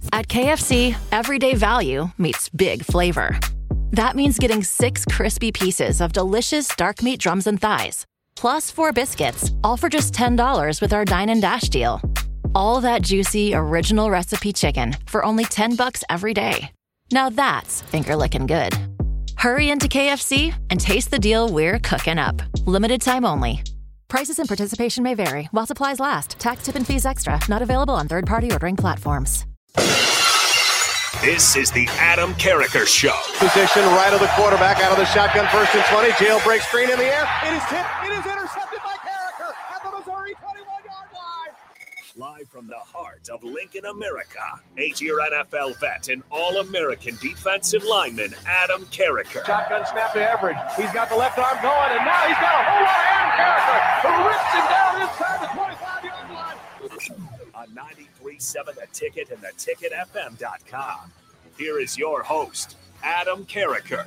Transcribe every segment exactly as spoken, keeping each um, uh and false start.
At K F C, everyday value meets big flavor. That means getting six crispy pieces of delicious dark meat drums and thighs, plus four biscuits, all for just ten dollars with our Dine and Dash deal. All that juicy, original recipe chicken for only ten bucks every day. Now that's finger-licking good. Hurry into K F C and taste the deal we're cooking up. Limited time only. Prices and participation may vary while supplies last. Tax, tip, and fees extra. Not available on third-party ordering platforms. This is the Adam Carriker Show. Position right of the quarterback, out of the shotgun, first and twenty. Jailbreak screen in the air. It is tipped. It is intercepted by Carriker at the Missouri twenty-one-yard line. Live from the heart of Lincoln, America, eight-year N F L vet and All-American defensive lineman Adam Carriker. Shotgun snap to Everett. He's got the left arm going, and now he's got a whole lot of Adam Carriker who rips him down inside the twenty-five-yard line. On ninety-three point seven The Ticket and the ticket f m dot com. Here is your host, Adam Carriker.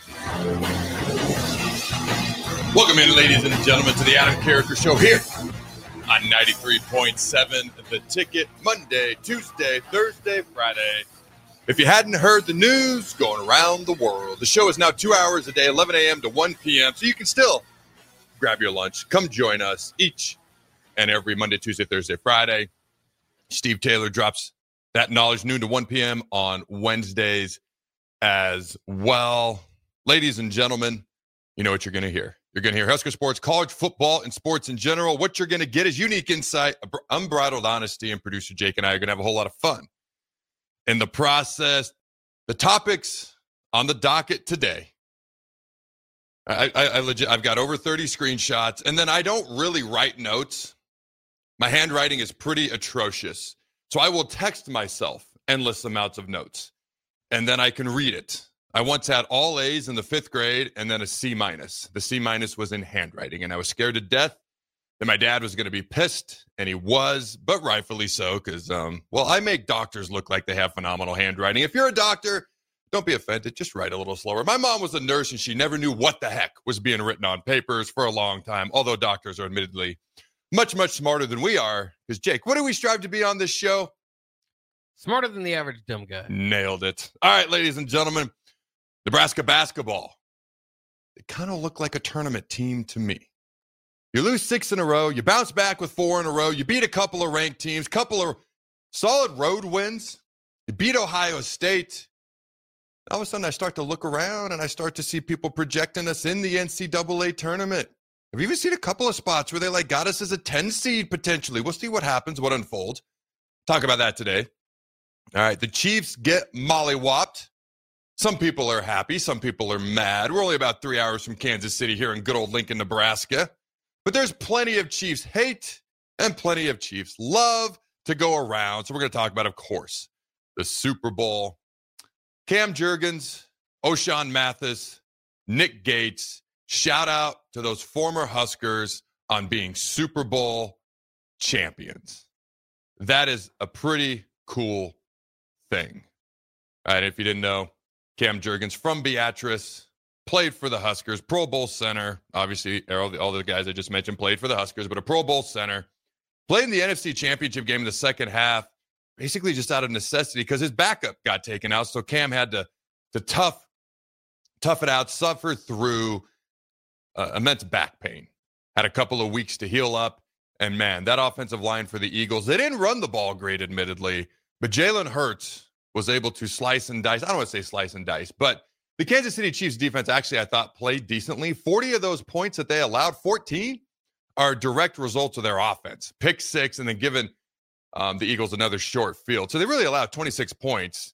Welcome in, ladies and gentlemen, to the Adam Carriker Show here on ninety-three point seven The Ticket, Monday, Tuesday, Thursday, Friday. If you hadn't heard the news going around the world, the show is now two hours a day, eleven a.m. to one p.m., so you can still grab your lunch. Come join us each and every Monday, Tuesday, Thursday, Friday. Steve Taylor drops that knowledge noon to one p.m. on Wednesdays as well. Ladies and gentlemen, you know what you're going to hear. You're going to hear Husker sports, college football, and sports in general. What you're going to get is unique insight, unbridled honesty, and producer Jake and I are going to have a whole lot of fun in the process. The topics on the docket today. I, I, I legit, I've got over thirty screenshots, and then I don't really write notes. My handwriting is pretty atrocious. So I will text myself endless amounts of notes, and then I can read it. I once had all A's in the fifth grade and then a C minus. The C minus was in handwriting, and I was scared to death that my dad was going to be pissed, and he was, but rightfully so, because, um, well, I make doctors look like they have phenomenal handwriting. If you're a doctor, don't be offended. Just write a little slower. My mom was a nurse, and she never knew what the heck was being written on papers for a long time, although doctors are admittedly much, much smarter than we are. Because, Jake, what do we strive to be on this show? Smarter than the average dumb guy. Nailed it. All right, ladies and gentlemen, Nebraska basketball. They kind of look like a tournament team to me. You lose six in a row. You bounce back with four in a row. You beat a couple of ranked teams, couple of solid road wins. You beat Ohio State. All of a sudden, I start to look around, and I start to see people projecting us in the N C double A tournament. I've even seen a couple of spots where they like got us as a ten seed potentially. We'll see what happens, what unfolds. Talk about that today. All right, the Chiefs get mollywopped. Some people are happy. Some people are mad. We're only about three hours from Kansas City here in good old Lincoln, Nebraska. But there's plenty of Chiefs hate and plenty of Chiefs love to go around. So we're going to talk about, of course, the Super Bowl. Cam Jurgens, O'Shawn Mathis, Nick Gates. Shout out to those former Huskers on being Super Bowl champions. That is a pretty cool thing. All right, if you didn't know, Cam Jurgens from Beatrice, played for the Huskers, Pro Bowl center. Obviously, all the, all the guys I just mentioned played for the Huskers, but a Pro Bowl center. Played in the N F C Championship game in the second half, basically just out of necessity because his backup got taken out. So Cam had to, to tough, tough it out, suffer through uh, immense back pain. Had a couple of weeks to heal up. And, man, that offensive line for the Eagles, they didn't run the ball great, admittedly. But Jalen Hurts was able to slice and dice. I don't want to say slice and dice, but the Kansas City Chiefs defense actually, I thought, played decently. forty of those points that they allowed, fourteen, are direct results of their offense. Pick six, and then giving um, the Eagles another short field. So they really allowed twenty-six points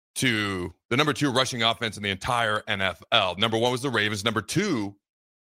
to the number two rushing offense in the entire N F L. Number one was the Ravens. Number two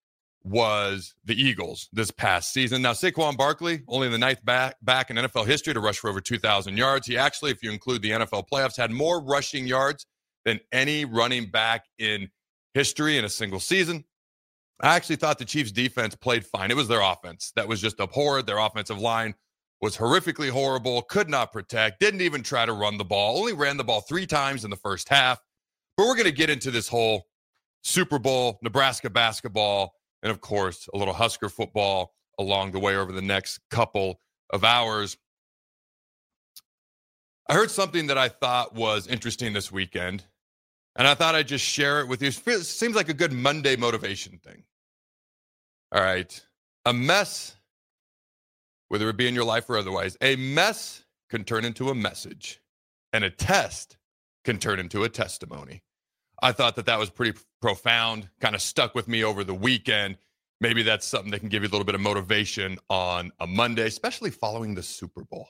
was the Eagles this past season. Now, Saquon Barkley, only the ninth back, back in N F L history to rush for over two thousand yards. He actually, if you include the N F L playoffs, had more rushing yards than any running back in history in a single season. I actually thought the Chiefs' defense played fine. It was their offense that was just abhorrent. Their offensive line was horrifically horrible, could not protect, didn't even try to run the ball, only ran the ball three times in the first half. But we're going to get into this whole Super Bowl, Nebraska basketball, and, of course, a little Husker football along the way over the next couple of hours. I heard something that I thought was interesting this weekend, and I thought I'd just share it with you. It seems like a good Monday motivation thing. All right. A mess, whether it be in your life or otherwise, a mess can turn into a message, and a test can turn into a testimony. I thought that that was pretty profound, kind of stuck with me over the weekend. Maybe that's something that can give you a little bit of motivation on a Monday, especially following the Super Bowl.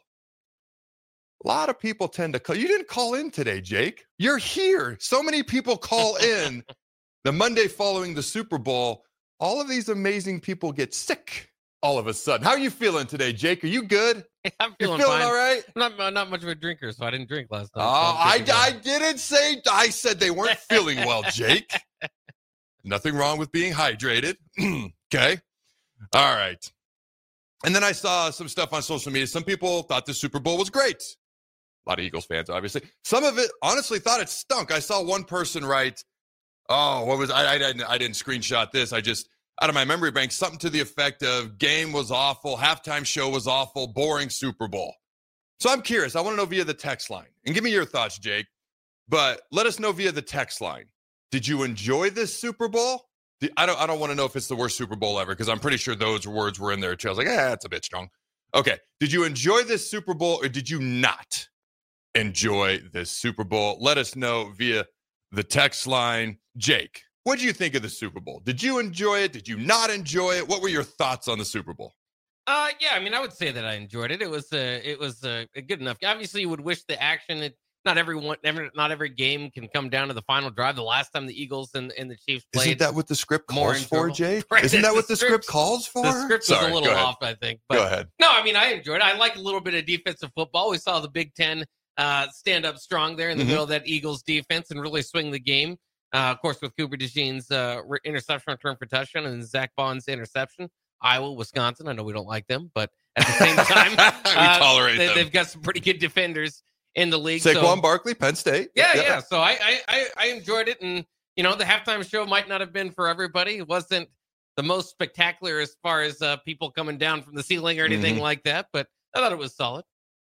A lot of people tend to call. You didn't call in today, Jake. You're here. So many people call in the Monday following the Super Bowl. All of these amazing people get sick all of a sudden. How are you feeling today, Jake? Are you good? I'm feeling, You're feeling fine. all right? I'm not, not much of a drinker, so I didn't drink last night. Oh, so I, I didn't say, I said they weren't feeling well, Jake. Nothing wrong with being hydrated. Okay. All right. And then I saw some stuff on social media. Some people thought the Super Bowl was great. A lot of Eagles fans, obviously. Some of it honestly thought it stunk. I saw one person write, oh, what was, I, I, didn't, I didn't screenshot this. I just, out of my memory bank, something to the effect of game was awful, halftime show was awful, boring Super Bowl. So I'm curious. I want to know via the text line. And give me your thoughts, Jake. But let us know via the text line. Did you enjoy this Super Bowl? I don't I don't want to know if it's the worst Super Bowl ever, because I'm pretty sure those words were in there too. I was like, eh, that's a bit strong. Okay. Did you enjoy this Super Bowl, or did you not enjoy this Super Bowl? Let us know via the text line. Jake, what did you think of the Super Bowl? Did you enjoy it? Did you not enjoy it? What were your thoughts on the Super Bowl? Uh, yeah, I mean, I would say that I enjoyed it. It was uh, it was uh, good enough. Obviously, you would wish the action. It, not everyone, every, not every game can come down to the final drive. The last time the Eagles and, and the Chiefs played, isn't that what the script calls for, Jake? Right, isn't that the what the script, script calls for? The script Sorry, was a little go ahead. off, I think. But go ahead. No, I mean, I enjoyed it. I like a little bit of defensive football. We saw the Big Ten uh, stand up strong there in the Mm-hmm. middle of that Eagles defense and really swing the game. Uh, of course, with Cooper DeJean's uh, interception return for touchdown and Zach Bond's interception. Iowa, Wisconsin. I know we don't like them, but at the same time, we uh, tolerate they, them. They've got some pretty good defenders in the league. Saquon so, Barkley, Penn State. Yeah, yeah. yeah. So I, I, I, I enjoyed it, and you know, the halftime show might not have been for everybody. It wasn't the most spectacular as far as uh, people coming down from the ceiling or anything mm-hmm. like that, but I thought it was solid.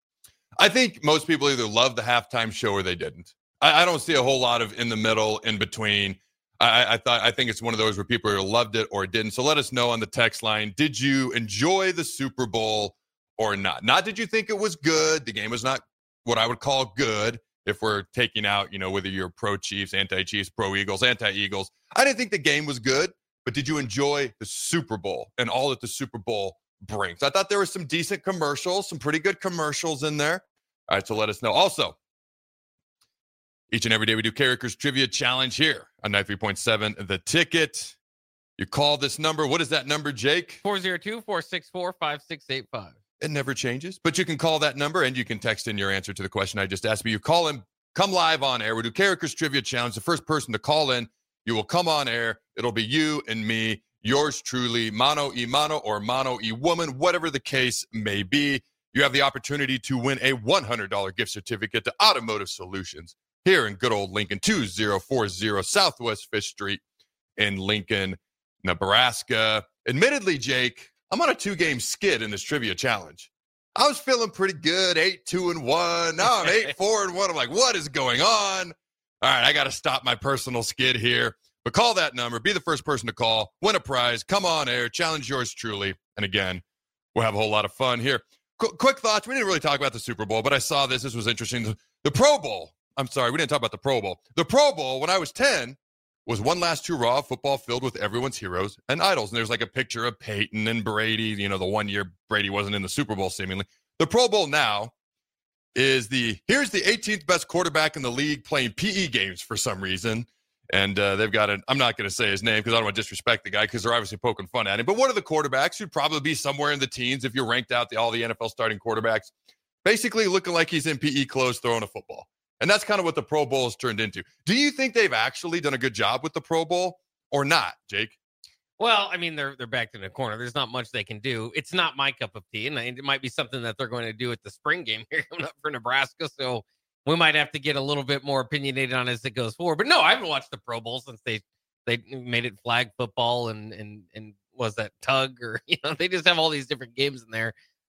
I think most people either loved the halftime show or they didn't. I, I don't see a whole lot of in the middle, in between. I, I thought I think it's one of those where people either loved it or didn't. So let us know on the text line. Did you enjoy the Super Bowl or not? Not did you think it was good? The game was not what I would call good. If we're taking out, you know, whether you're pro Chiefs, anti Chiefs, pro Eagles, anti Eagles. I didn't think the game was good, but did you enjoy the Super Bowl and all that the Super Bowl brings? I thought there were some decent commercials, some pretty good commercials in there. All right, so let us know. Also, each and every day we do Carrickers Trivia Challenge here on ninety-three point seven The Ticket. You call this number. What is that number, Jake? four oh two, four six four, five six eight five. It never changes, but you can call that number and you can text in your answer to the question I just asked. But you call in, come live on air. We do Carrickers Trivia Challenge. The first person to call in, you will come on air. It'll be you and me, yours truly, mano y mano or mano y woman, whatever the case may be. You have the opportunity to win a one hundred dollars gift certificate to Automotive Solutions here in good old Lincoln, two thousand forty Southwest Fish Street in Lincoln, Nebraska. Admittedly, Jake, I'm on a two-game skid in this trivia challenge. I was feeling pretty good, eight, two, and one. Now I'm eight, four, and one. I'm like, what is going on? All right, I got to stop my personal skid here. But call that number. Be the first person to call. Win a prize. Come on air. Challenge yours truly. And again, we'll have a whole lot of fun here. Qu- quick thoughts. We didn't really talk about the Super Bowl, but I saw this. This was interesting. The, the Pro Bowl. I'm sorry, we didn't talk about the Pro Bowl. The Pro Bowl, when I was ten, was one last hurrah of football filled with everyone's heroes and idols. And there's like a picture of Peyton and Brady, you know, the one year Brady wasn't in the Super Bowl, seemingly. The Pro Bowl now is the, here's the eighteenth best quarterback in the league playing P E games for some reason. And uh, they've got an, I'm not going to say his name because I don't want to disrespect the guy because they're obviously poking fun at him. But one of the quarterbacks who'd probably be somewhere in the teens if you ranked out the, all the N F L starting quarterbacks, basically looking like he's in P E clothes throwing a football. And that's kind of what the Pro Bowl has turned into. Do you think they've actually done a good job with the Pro Bowl or not, Jake? Well, I mean, they're they're backed in a corner. There's not much they can do. It's not my cup of tea, and it might be something that they're going to do at the spring game here coming up for Nebraska. So we might have to get a little bit more opinionated on as it goes forward. But no, I haven't watched the Pro Bowl since they they made it flag football and and and was that tug or you know they just have all these different games in there.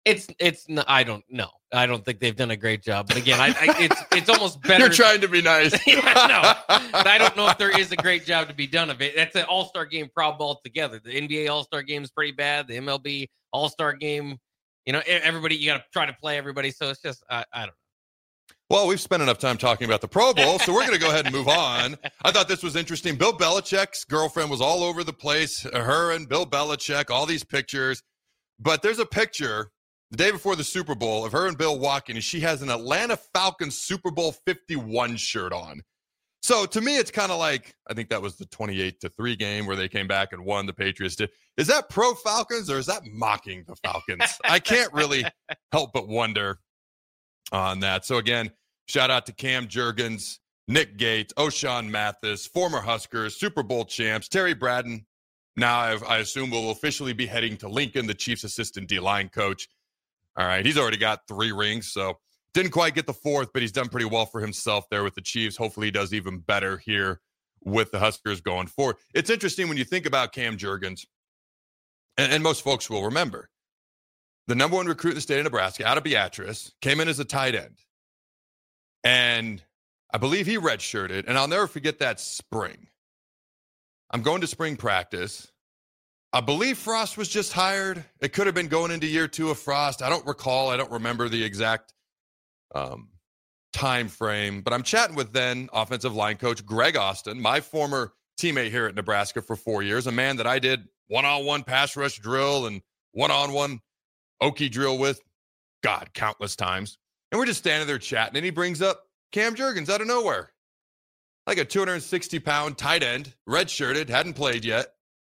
It's it's no, I don't know. I don't think they've done a great job. But again, I, I it's it's almost better. You're trying to be nice. Yeah, no, I don't know if there is a great job to be done of it. That's an All-Star game problem altogether. The N B A All-Star game is pretty bad. The M L B All-Star game, you know, everybody you got to try to play everybody. So it's just I, I don't know. Well, we've spent enough time talking about the Pro Bowl, so we're going to go ahead and move on. I thought this was interesting. Bill Belichick's girlfriend was all over the place. Her and Bill Belichick, all these pictures. But there's a picture the day before the Super Bowl of her and Bill walking, and she has an Atlanta Falcons Super Bowl fifty-one shirt on. So to me, it's kind of like, I think that was the twenty-eight to three game where they came back and won. The Patriots did. Is that pro Falcons or is that mocking the Falcons? I can't really help but wonder on that. So again, shout out to Cam Jurgens, Nick Gates, O'Shawn Mathis, former Huskers, Super Bowl champs, Terry Braden. Now I've, I assume will officially be heading to Lincoln, the Chiefs assistant D-line coach. All right, he's already got three rings, so didn't quite get the fourth, but he's done pretty well for himself there with the Chiefs. Hopefully he does even better here with the Huskers going forward. It's interesting when you think about Cam Jurgens, and, and most folks will remember, the number one recruit in the state of Nebraska, out of Beatrice, came in as a tight end. And I believe he redshirted, and I'll never forget that spring. I'm going to spring practice. I believe Frost was just hired. It could have been going into year two of Frost. I don't recall. I don't remember the exact um, time frame. But I'm chatting with then offensive line coach Greg Austin, my former teammate here at Nebraska for four years, a man that I did one-on-one pass rush drill and one-on-one Okie drill with, God, countless times. And we're just standing there chatting, and he brings up Cam Jurgens out of nowhere. Like a two hundred sixty pound tight end, redshirted, hadn't played yet.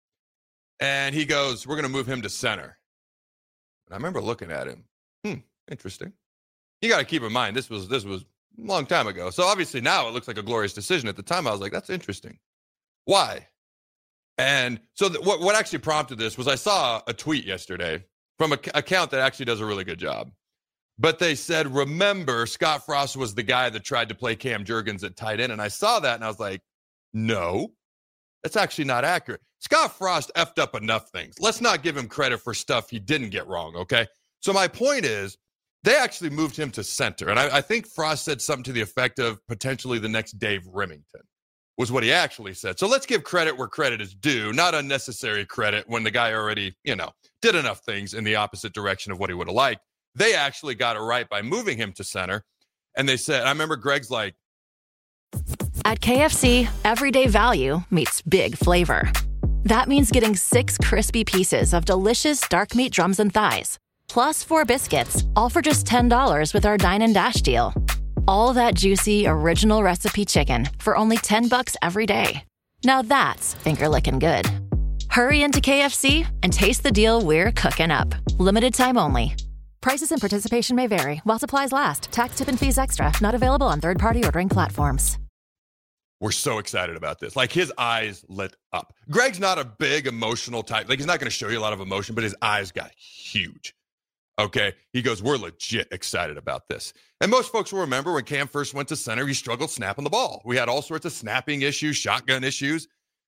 And he goes, we're going to move him to center. And I remember looking at him. Hmm, interesting. You got to keep in mind, this was this was a long time ago. So obviously now it looks like a glorious decision. At the time, I was like, that's interesting. Why? And so th- what, what actually prompted this was I saw a tweet yesterday from an c- account that actually does a really good job. But they said, remember, Scott Frost was the guy that tried to play Cam Jurgens at tight end. And I saw that, and I was like, no, that's actually not accurate. Scott Frost effed up enough things. Let's not give him credit for stuff he didn't get wrong, okay? So my point is, they actually moved him to center. And I, I think Frost said something to the effect of potentially the next Dave Remington, was what he actually said. So let's give credit where credit is due, not unnecessary credit when the guy already, you know, did enough things in the opposite direction of what he would have liked. They actually got it right by moving him to center. And they said, I remember Greg's like, At K F C, everyday value meets big flavor. That means getting six crispy pieces of delicious dark meat drums and thighs, plus four biscuits, all for just ten dollars with our Dine and Dash deal. All that juicy, original recipe chicken for only ten bucks every day. Now that's finger-licking good. Hurry into K F C and taste the deal we're cooking up. Limited time only. Prices and participation may vary while supplies last. Tax, tip, and fees extra. Not available on third-party ordering platforms. we're so excited about this. Like, his eyes lit up. Greg's not a big emotional type. Like, he's not going to show you a lot of emotion, but his eyes got huge. Okay? He goes, we're legit excited about this. And most folks will remember when Cam first went to center, he struggled snapping the ball. We had all sorts of snapping issues, shotgun issues.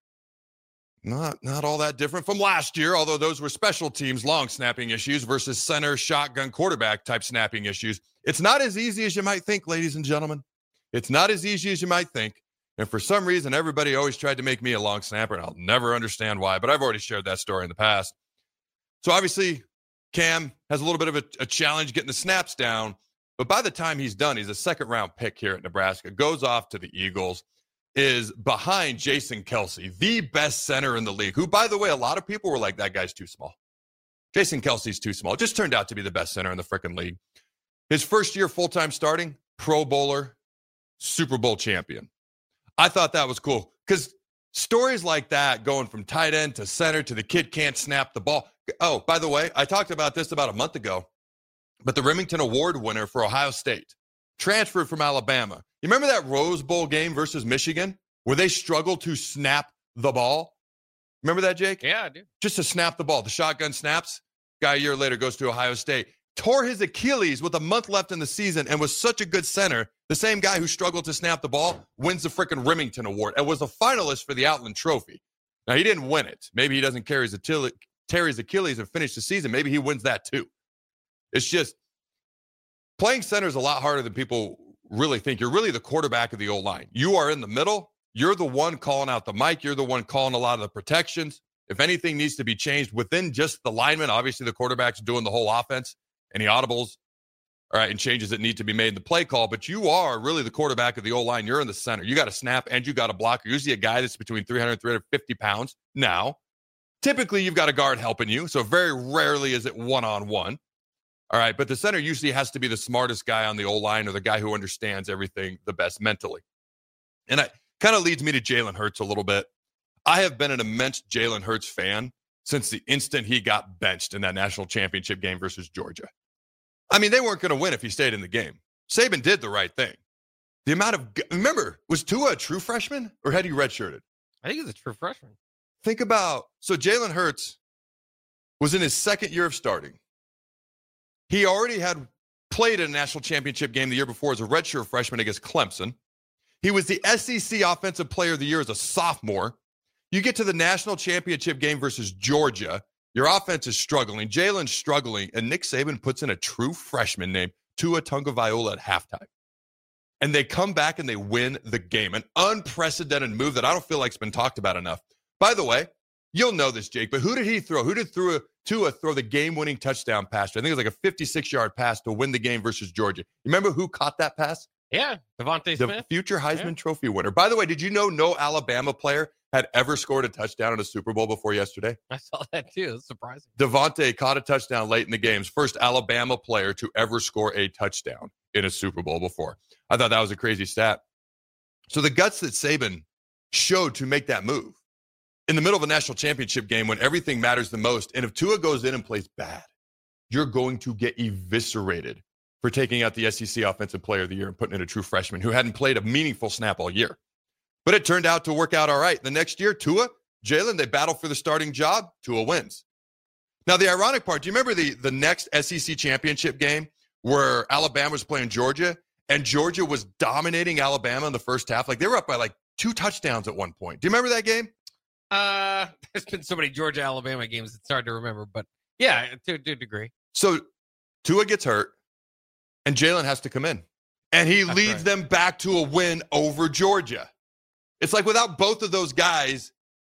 Not, not all that different from last year, although those were special teams, long snapping issues versus center, shotgun, quarterback type snapping issues. It's not as easy as you might think, ladies and gentlemen. It's not as easy as you might think. And for some reason, everybody always tried to make me a long snapper, and I'll never understand why, but I've already shared that story in the past. So obviously, Cam has a little bit of a, a challenge getting the snaps down, but by the time he's done, he's a second-round pick here at Nebraska, goes off to the Eagles, is behind Jason Kelce, the best center in the league, who, by the way, a lot of people were like, that guy's too small. Jason Kelce's too small. Just turned out to be the best center in the freaking league. His first year full-time starting, Pro Bowler, Super Bowl champion. I thought that was cool because stories like that, going from tight end to center to the kid can't snap the ball. Oh, by the way, I talked about this about a month ago, but the Remington Award winner for Ohio State transferred from Alabama. You remember that Rose Bowl game versus Michigan where they struggled to snap the ball? Remember that, Jake? Yeah, I do. Just to snap the ball. The shotgun snaps. Guy a year later goes to Ohio State. Tore his Achilles with a month left in the season and was such a good center. The same guy who struggled to snap the ball wins the freaking Remington Award and was a finalist for the Outland Trophy. Now, he didn't win it. Maybe he doesn't carry his Achilles, tear his Achilles and finish the season. Maybe he wins that too. It's just playing center is a lot harder than people really think. You're really the quarterback of the O-line. You are in the middle. You're the one calling out the mic. You're the one calling a lot of the protections. If anything needs to be changed within just the lineman, obviously the quarterback's doing the whole offense, any audibles, all right, and changes that need to be made in the play call, but you are really the quarterback of the O-line. You're in the center. You got to snap and you got to block. You're usually a guy that's between three hundred, three hundred fifty pounds. Now, typically you've got a guard helping you, so very rarely is it one-on-one. All right, but the center usually has to be the smartest guy on the O-line or the guy who understands everything the best mentally. And it kind of leads me to Jalen Hurts a little bit. I have been an immense Jalen Hurts fan since the instant he got benched in that national championship game versus Georgia. I mean, they weren't going to win if he stayed in the game. Saban did the right thing. The amount of, remember, was Tua a true freshman or had he redshirted? I think he's a true freshman. Think about, so Jalen Hurts was in his second year of starting. He already had played in a national championship game the year before as a redshirt freshman against Clemson. He was the S E C Offensive Player of the Year as a sophomore. You get to the national championship game versus Georgia. Your offense is struggling. Jalen's struggling. And Nick Saban puts in a true freshman named Tua Tagovailoa at halftime. And they come back and they win the game. An unprecedented move that I don't feel like has been talked about enough. By the way, you'll know this, Jake, but who did he throw? Who did throw Tua throw the game-winning touchdown pass to? I think it was like a fifty-six-yard pass to win the game versus Georgia. You remember who caught that pass? Yeah, Devontae Smith. The future Heisman yeah. Trophy winner. By the way, did you know no Alabama player had ever scored a touchdown in a Super Bowl before yesterday? I saw that too. It's surprising. Devontae caught a touchdown late in the game's first Alabama player to ever score a touchdown in a Super Bowl before. I thought that was a crazy stat. So the guts that Saban showed to make that move in the middle of a national championship game when everything matters the most, and if Tua goes in and plays bad, you're going to get eviscerated for taking out the S E C Offensive Player of the Year and putting in a true freshman who hadn't played a meaningful snap all year. But it turned out to work out all right. The next year, Tua, Jalen, they battle for the starting job. Tua wins. Now, the ironic part, do you remember the, the next S E C championship game where Alabama was playing Georgia and Georgia was dominating Alabama in the first half? Like, they were up by like two touchdowns at one point. Do you remember that game? Uh, there's been so many Georgia-Alabama games, it's hard to remember. But, yeah, to, to a degree. So, Tua gets hurt, and Jalen has to come in. And he That's leads right. them back to a win over Georgia. It's like without both of those guys,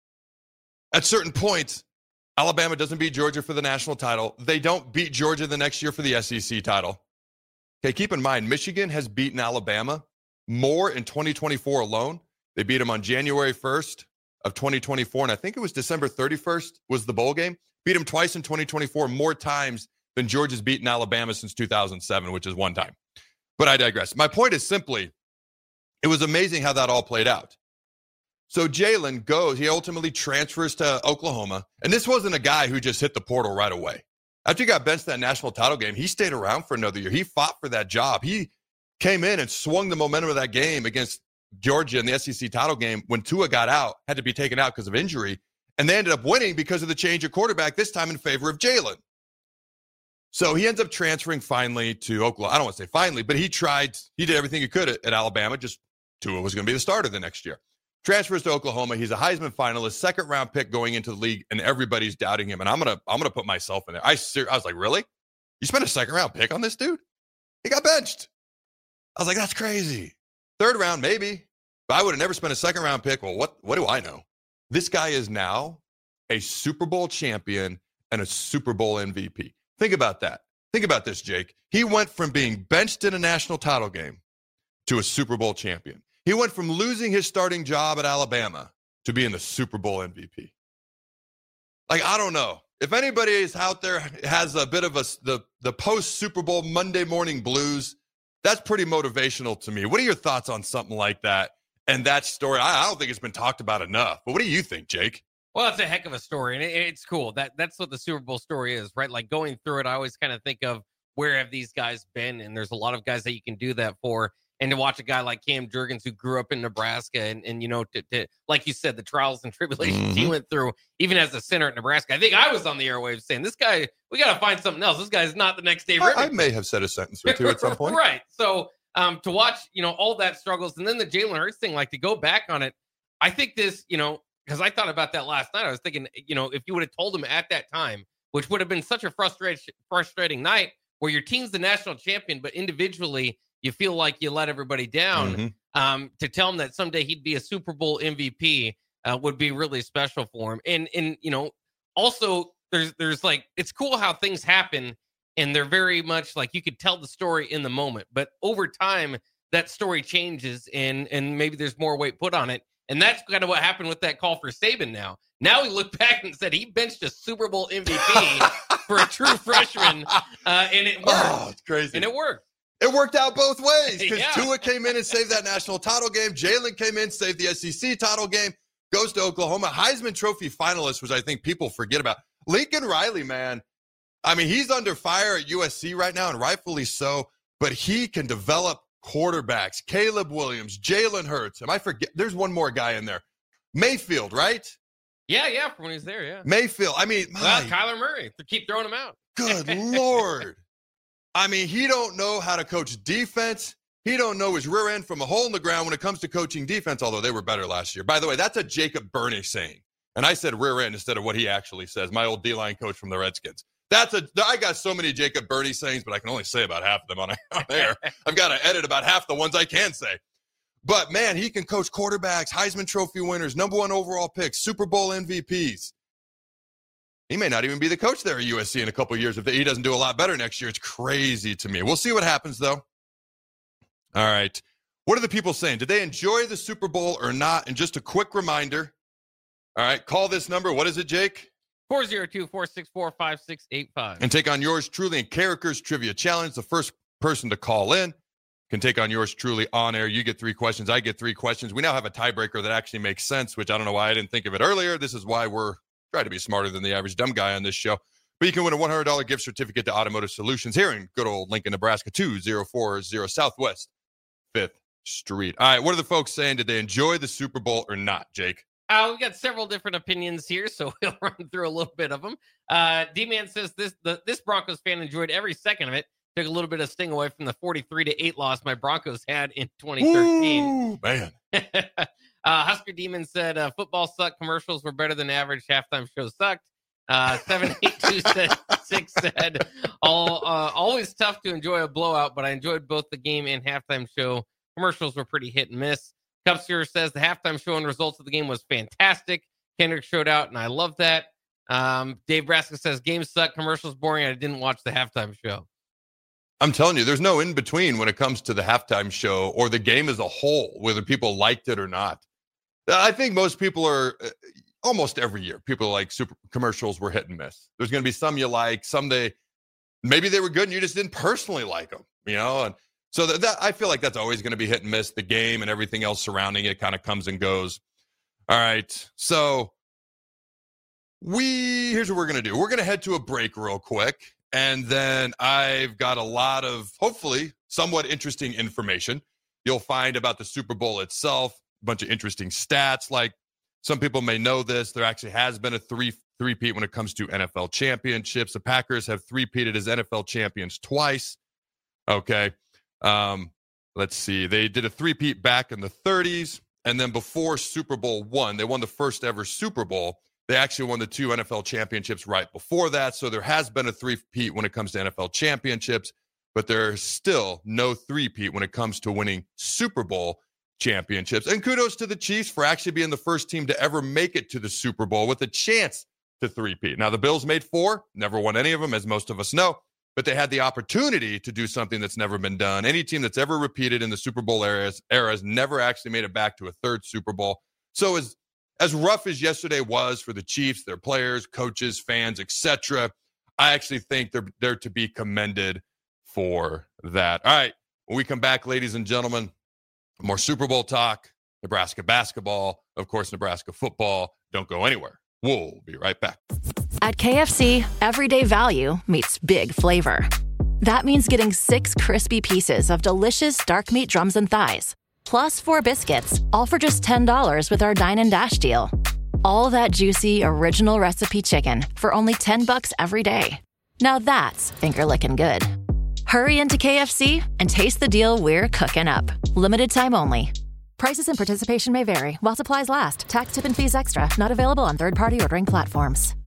at certain points, Alabama doesn't beat Georgia for the national title. They don't beat Georgia the next year for the S E C title. Okay, keep in mind, Michigan has beaten Alabama more in twenty twenty-four alone. They beat them on January first of twenty twenty-four, and I think it was December thirty-first was the bowl game. Beat them twice in twenty twenty-four, more times than Georgia's beaten Alabama since two thousand seven, which is one time. But I digress. My point is simply, it was amazing how that all played out. So Jalen goes, he ultimately transfers to Oklahoma. And this wasn't a guy who just hit the portal right away. After he got benched that national title game, he stayed around for another year. He fought for that job. He came in and swung the momentum of that game against Georgia in the S E C title game when Tua got out, had to be taken out because of injury. And they ended up winning because of the change of quarterback, this time in favor of Jalen. So he ends up transferring finally to Oklahoma. I don't want to say finally, but he tried, he did everything he could at, at Alabama. Just Tua was going to be the starter the next year. Transfers to Oklahoma. He's a Heisman finalist, second round pick going into the league, and everybody's doubting him. And I'm gonna, I'm gonna put myself in there. I, ser- I was like, really? You spent a second round pick on this dude? He got benched. I was like, that's crazy. Third round, maybe, but I would have never spent a second round pick. Well, what, what do I know? This guy is now a Super Bowl champion and a Super Bowl M V P. Think about that. Think about this, Jake. He went from being benched in a national title game to a Super Bowl champion. He went from losing his starting job at Alabama to being the Super Bowl M V P. Like, I don't know. If anybody is out there has a bit of a the, the post-Super Bowl Monday morning blues, that's pretty motivational to me. What are your thoughts on something like that and that story? I, I don't think it's been talked about enough. But what do you think, Jake? Well, it's a heck of a story, and it, it's cool. That That's what the Super Bowl story is, right? Like, going through it, I always kind of think of where have these guys been, and there's a lot of guys that you can do that for. And to watch a guy like Cam Jurgens, who grew up in Nebraska, and, and you know, to, to like you said, the trials and tribulations mm-hmm. he went through, even as a center at Nebraska. I think I was on the airwaves saying, this guy, we got to find something else. This guy's not the next day. I, I may have said a sentence or two at some point. Right. So um, to watch, you know, all that struggles, and then the Jalen Hurts thing, like to go back on it, I think this, you know, because I thought about that last night. I was thinking, you know, if you would have told him at that time, which would have been such a frustrating, frustrating night, where your team's the national champion, but individually you feel like you let everybody down. Mm-hmm. Um, to tell him that someday he'd be a Super Bowl M V P uh, would be really special for him. And, and, you know, also there's, there's like, it's cool how things happen and they're very much like you could tell the story in the moment, but over time that story changes and, and maybe there's more weight put on it. And that's kind of what happened with that call for Saban now. Now we look back and said he benched a Super Bowl M V P for a true freshman, uh, and it worked. Oh, it's crazy. And it worked. It worked out both ways because Yeah. Tua came in and saved that national title game. Jalen came in, saved the S E C title game, goes to Oklahoma. Heisman Trophy finalist, which I think people forget about. Lincoln Riley, man. I mean, he's under fire at U S C right now, and rightfully so, but he can develop quarterbacks. Caleb Williams, Jalen Hurts. Am I forget? There's one more guy in there. Mayfield, right? Yeah, yeah, from when he's there, yeah. Mayfield. I mean, my Well, Kyler Murray. They keep throwing him out. good Lord. I mean, he don't know how to coach defense. He don't know his rear end from a hole in the ground when it comes to coaching defense, although they were better last year. By the way, that's a Jacob Burney saying. And I said rear end instead of what he actually says, my old D-line coach from the Redskins. That's a, I got so many Jacob Burney sayings, but I can only say about half of them on, on air. I've got to edit about half the ones I can say. But, man, he can coach quarterbacks, Heisman Trophy winners, number one overall picks, Super Bowl M V Ps. He may not even be the coach there at U S C in a couple of years if he doesn't do a lot better next year. It's crazy to me. We'll see what happens, though. All right. What are the people saying? Did they enjoy the Super Bowl or not? And just a quick reminder. All right, call this number. What is it, Jake? four oh two, four six four, five six eight five. And take on yours truly in Carricker's Trivia Challenge. The first person to call in can take on yours truly on air. You get three questions. I get three questions. We now have a tiebreaker that actually makes sense, which I don't know why I didn't think of it earlier. This is why we're trying to be smarter than the average dumb guy on this show. But you can win a one hundred dollars gift certificate to Automotive Solutions here in good old Lincoln, Nebraska, two oh four oh Southwest fifth Street. All right, what are the folks saying? Did they enjoy the Super Bowl or not, Jake? Uh, we got several different opinions here, so we'll run through a little bit of them. Uh, D-Man says this the, this Broncos fan enjoyed every second of it. Took a little bit of sting away from the forty-three to eight loss my Broncos had in twenty thirteen. Ooh, man. uh, Husker Demon said uh, football sucked. Commercials were better than average. Halftime show sucked. Uh, seven eight two six said, All, uh, always tough to enjoy a blowout, but I enjoyed both the game and halftime show. Commercials were pretty hit and miss. Cupster says the halftime show and results of the game was fantastic. Kendrick showed out, and I love that. Um, Dave Braska says game sucked, commercials boring. I didn't watch the halftime show. I'm telling you, there's no in between when it comes to the halftime show or the game as a whole, whether people liked it or not. I think most people are uh, almost every year. People like super commercials were hit and miss. There's going to be some you like, some they maybe they were good and you just didn't personally like them, you know. And so that, that I feel like that's always going to be hit and miss. The game and everything else surrounding it kind of comes and goes. All right, so we here's what we're going to do. We're going to head to a break real quick. And then I've got a lot of, hopefully, somewhat interesting information you'll find about the Super Bowl itself, a bunch of interesting stats. Like some people may know this, there actually has been a three, three-peat when it comes to N F L championships. The Packers have three-peated as N F L champions twice. Okay. Um, let's see. They did a three-peat back in the thirties. And then before Super Bowl one, they won the first ever Super Bowl. They actually won the two N F L championships right before that. So there has been a three-peat when it comes to N F L championships, but there's still no three-peat when it comes to winning Super Bowl championships. And kudos to the Chiefs for actually being the first team to ever make it to the Super Bowl with a chance to three-peat. Now, the Bills made four, never won any of them, as most of us know, but they had the opportunity to do something that's never been done. Any team that's ever repeated in the Super Bowl eras, eras never actually made it back to a third Super Bowl. So as As rough as yesterday was for the Chiefs, their players, coaches, fans, et cetera, I actually think they're, they're to be commended for that. All right, when we come back, ladies and gentlemen, more Super Bowl talk, Nebraska basketball, of course, Nebraska football. Don't go anywhere. We'll be right back. At K F C, everyday value meets big flavor. That means getting six crispy pieces of delicious dark meat drums and thighs, plus four biscuits, all for just ten dollars with our Dine and Dash deal. All that juicy, original recipe chicken for only ten bucks every day. Now that's finger-licking good. Hurry into K F C and taste the deal we're cooking up. Limited time only. Prices and participation may vary while supplies last. Tax, tip, and fees extra. Not available on third-party ordering platforms.